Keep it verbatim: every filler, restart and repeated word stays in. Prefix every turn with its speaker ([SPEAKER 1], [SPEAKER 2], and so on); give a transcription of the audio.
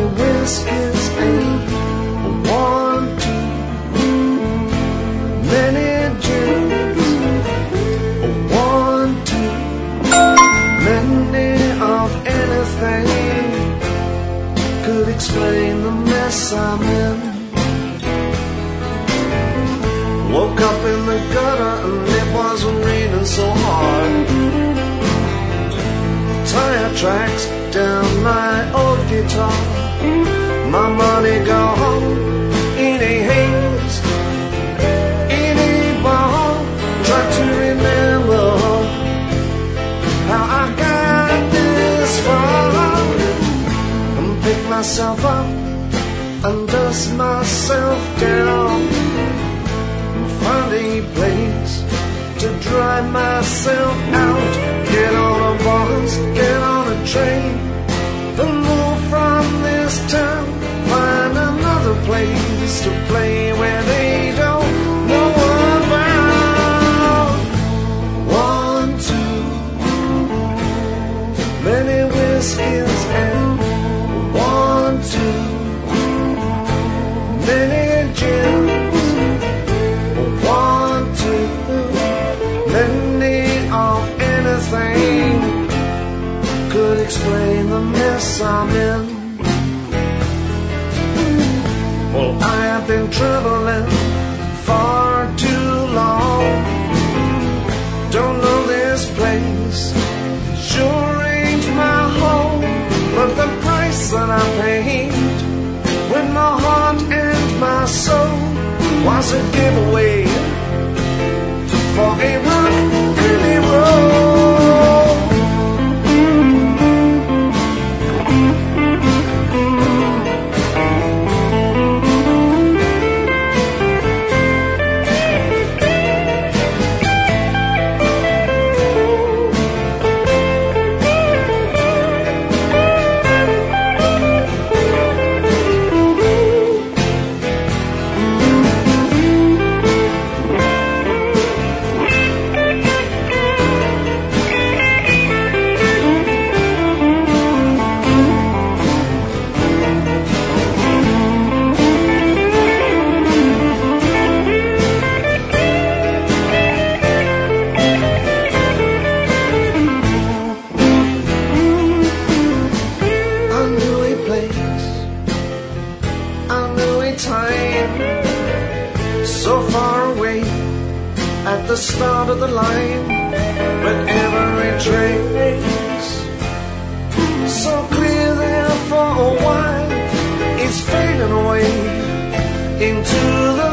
[SPEAKER 1] Many whiskies ain't one too many gins, one too many of anything could explain the mess I'm in. Woke up in the gutter and it was raining so hard. Tire tracks down my old guitar. My money gone in a haze, in a bar. Try to remember how I got this far. And pick myself up and dust myself down. Find a place to dry myself out. Get on a bus, get on a train, and move from this town. Find another place to play where they don't know about. One too many whiskeys and one too many gins. One too many of anything could explain the mess I'm in. Well, I have been traveling far too long. Don't know this place, sure ain't my home. But the price that I paid with my heart and my soul was a giveaway for a rock and a roll. So far away at the start of the line, but every trace so clear there for a while, it's fading away into the